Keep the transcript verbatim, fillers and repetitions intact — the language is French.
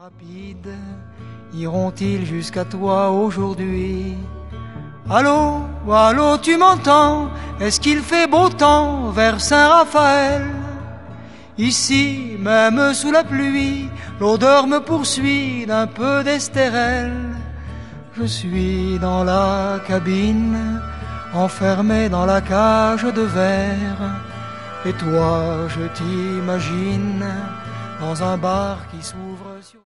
Rapides iront-ils jusqu'à toi aujourd'hui? Allô, allô, tu m'entends? Est-ce qu'il fait beau temps vers Saint-Raphaël? Ici, même sous la pluie, l'odeur me poursuit d'un peu d'estérel. Je suis dans la cabine, enfermé dans la cage de verre. Et toi, je t'imagine dans un bar qui s'ouvre sur...